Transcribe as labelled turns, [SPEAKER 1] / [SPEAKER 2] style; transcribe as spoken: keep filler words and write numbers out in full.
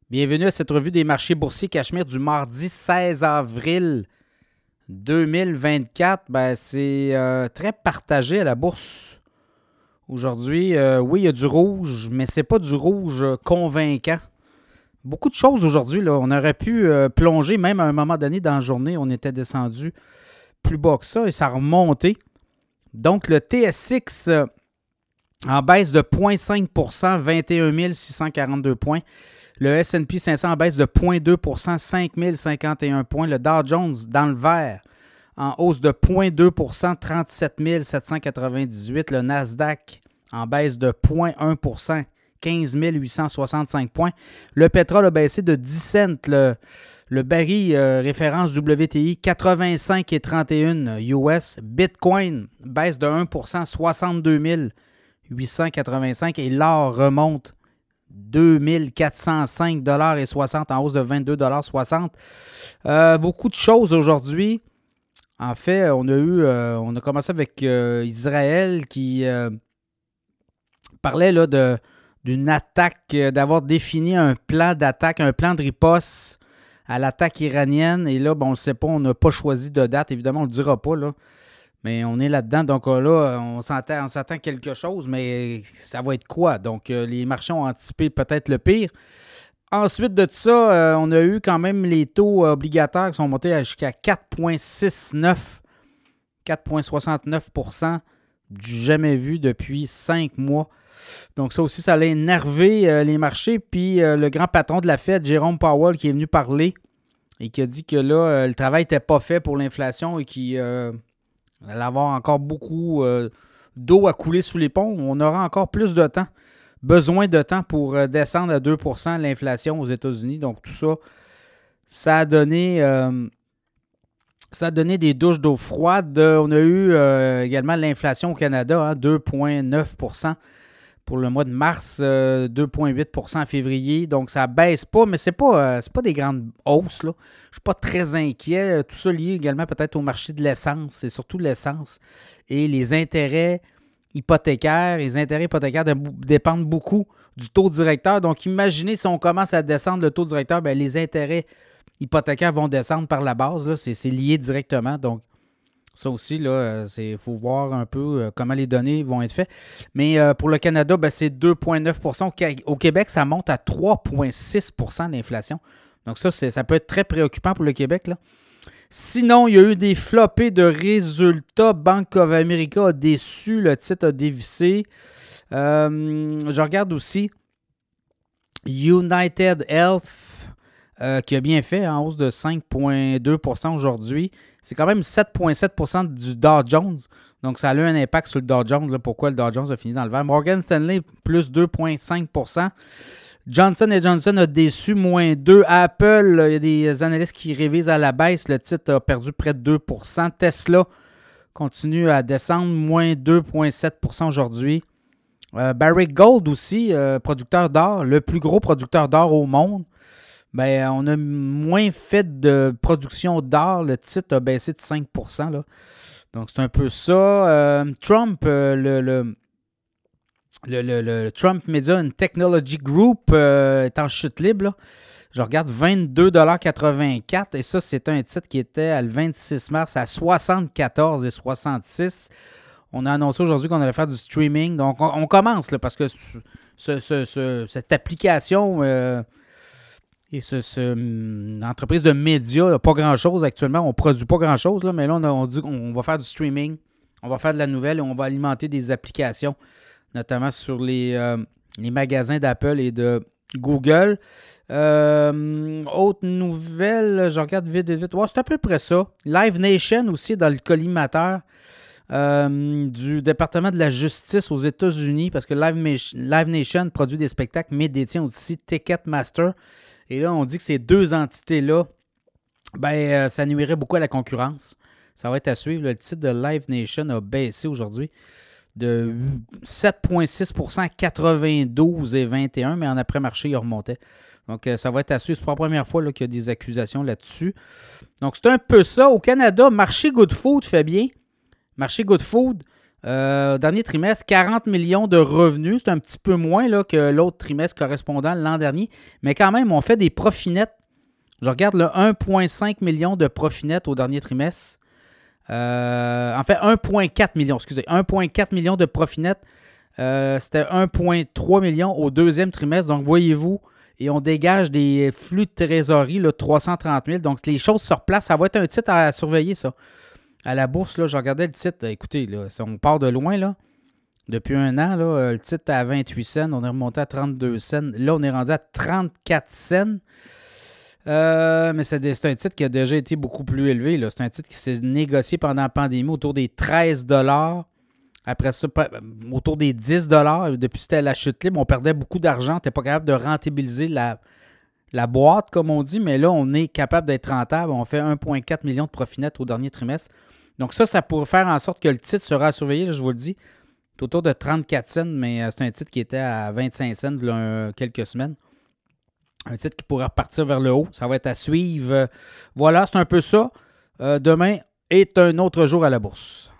[SPEAKER 1] Bienvenue à cette revue des marchés boursiers Cachemire du mardi seize avril deux mille vingt-quatre. Ben, c'est euh, très partagé à la bourse aujourd'hui. Euh, oui, il y a du rouge, mais c'est pas du rouge convaincant. Beaucoup de choses aujourd'hui, là. On aurait pu euh, plonger, même à un moment donné dans la journée, on était descendu plus bas que ça et ça a remonté. Donc, le T S X euh, en baisse de zéro virgule cinq pour cent, vingt et un mille six cent quarante-deux points. Le S and P cinq cents en baisse de zéro virgule deux pour cent, cinq mille cinquante et un points. Le Dow Jones dans le vert en hausse de zéro virgule deux pour cent, trente-sept mille sept cent quatre-vingt-dix-huit. Le Nasdaq en baisse de zéro virgule un pour cent, quinze mille huit cent soixante-cinq points. Le pétrole a baissé de dix cents. Le, le baril euh, référence W T I quatre-vingt-cinq virgule trente et un U S. Bitcoin baisse de un pour cent, soixante-deux mille huit cent quatre-vingt-cinq. Et l'or remonte deux mille quatre cent cinq virgule soixante dollars en hausse de vingt-deux virgule soixante dollars. Euh, beaucoup de choses aujourd'hui. En fait, on a eu, euh, on a commencé avec euh, Israël qui euh, parlait là, de, d'une attaque, euh, d'avoir défini un plan d'attaque, un plan de riposte à l'attaque iranienne. Et là, bon, on ne sait pas, on n'a pas choisi de date. Évidemment, on ne le dira pas, là. Mais on est là-dedans, donc là, on s'attend, on s'attend quelque chose, mais ça va être quoi? Donc, euh, les marchés ont anticipé peut-être le pire. Ensuite de ça, euh, on a eu quand même les taux obligataires qui sont montés jusqu'à quatre virgule soixante-neuf, quatre virgule soixante-neuf pour cent du jamais vu depuis cinq mois. Donc, ça aussi, ça a énervé euh, les marchés. Puis, euh, le grand patron de la Fed, Jérôme Powell, qui est venu parler et qui a dit que là, euh, le travail n'était pas fait pour l'inflation et qui... Euh, Il va y avoir encore beaucoup euh, d'eau à couler sous les ponts. On aura encore plus de temps, besoin de temps pour euh, descendre à deux pour cent l'inflation aux États-Unis. Donc, tout ça, ça a donné, euh, ça a donné des douches d'eau froide. On a eu euh, également l'inflation au Canada, hein, deux virgule neuf pour cent pour le mois de mars, euh, deux virgule huit pour cent en février. Donc, ça ne baisse pas, mais ce n'est pas, euh, c'est pas des grandes hausses, là. Je ne suis pas très inquiet. Tout ça lié également peut-être au marché de l'essence. C'est surtout l'essence. Et les intérêts hypothécaires. Les intérêts hypothécaires dépendent beaucoup du taux directeur. Donc, imaginez si on commence à descendre le taux directeur, bien, les intérêts hypothécaires vont descendre par la base. Là. C'est, c'est lié directement. Donc, ça aussi, il faut voir un peu comment les données vont être faites. Mais euh, pour le Canada, ben, c'est deux virgule neuf pour cent. Au Québec, ça monte à trois virgule six pour cent d'inflation. Donc ça, c'est, ça peut être très préoccupant pour le Québec, là. Sinon, il y a eu des flopées de résultats. Bank of America a déçu, le titre a dévissé. Euh, je regarde aussi United Health euh, qui a bien fait en hausse de cinq virgule deux pour cent aujourd'hui. C'est quand même sept virgule sept pour cent du Dow Jones. Donc, ça a eu un impact sur le Dow Jones. Là, pourquoi le Dow Jones a fini dans le vert. Morgan Stanley, plus deux virgule cinq pour cent. Johnson and Johnson a déçu, moins deux. Apple, il y a des analystes qui révisent à la baisse. Le titre a perdu près de deux pour cent. Tesla continue à descendre, moins deux virgule sept pour cent aujourd'hui. Euh, Barrick Gold aussi, euh, producteur d'or, le plus gros producteur d'or au monde. Ben, on a moins fait de production d'or. Le titre a baissé de cinq pour cent. Là. Donc, c'est un peu ça. Euh, Trump, euh, le, le, le, le, le Trump Media and Technology Group euh, est en chute libre. Là. Je regarde vingt-deux virgule quatre-vingt-quatre. Et ça, c'est un titre qui était le vingt-six mars à soixante-quatorze virgule soixante-six. On a annoncé aujourd'hui qu'on allait faire du streaming. Donc, on, on commence là, parce que ce, ce, ce, cette application... Euh, Et ce, ce, une entreprise de médias, pas grand-chose actuellement. On ne produit pas grand-chose, là, mais là, on, a, on dit qu'on va faire du streaming, on va faire de la nouvelle et on va alimenter des applications, notamment sur les, euh, les magasins d'Apple et de Google. Euh, autre nouvelle, je regarde vite, vite, vite. Ouais, c'est à peu près ça. Live Nation aussi dans le collimateur euh, du département de la justice aux États-Unis, parce que Live, Live Nation produit des spectacles, mais détient aussi Ticketmaster. Et là, on dit que ces deux entités-là, ben, euh, ça nuirait beaucoup à la concurrence. Ça va être à suivre. Le titre de Live Nation a baissé aujourd'hui de sept virgule six pour cent à quatre-vingt-douze virgule vingt et un, mais en après-marché, il remontait. Donc, euh, ça va être à suivre. C'est pas la première fois là, qu'il y a des accusations là-dessus. Donc, c'est un peu ça. Au Canada, marché Good Food fait bien. Marché Good Food, Euh, dernier trimestre, quarante millions de revenus. C'est un petit peu moins là, que l'autre trimestre correspondant l'an dernier. Mais quand même, on fait des profits nets. Je regarde le un virgule cinq million de profits nets au dernier trimestre. Euh, en fait, un virgule quatre million, excusez. un virgule quatre million de profits nets. Euh, c'était un virgule trois million au deuxième trimestre. Donc, voyez-vous, et on dégage des flux de trésorerie, là, trois cent trente mille. Donc, les choses sur place, ça va être un titre à surveiller, ça. À la bourse, là, je regardais le titre. Écoutez, là, on part de loin, là. Depuis un an, là, le titre à vingt-huit cents. On est remonté à trente-deux cents. Là, on est rendu à trente-quatre cents. Euh, mais c'est, c'est un titre qui a déjà été beaucoup plus élevé, là. C'est un titre qui s'est négocié pendant la pandémie autour des treize dollars. Après ça, autour des dix dollars. Depuis que c'était la chute libre, on perdait beaucoup d'argent. On n'était pas capable de rentabiliser la, la boîte, comme on dit. Mais là, on est capable d'être rentable. On fait un virgule quatre million de profit net au dernier trimestre. Donc ça, ça pourrait faire en sorte que le titre sera à surveiller, là, je vous le dis. C'est autour de trente-quatre cents, mais c'est un titre qui était à vingt-cinq cents il y a quelques semaines. Un titre qui pourrait repartir vers le haut. Ça va être à suivre. Voilà, c'est un peu ça. Euh, demain est un autre jour à la bourse.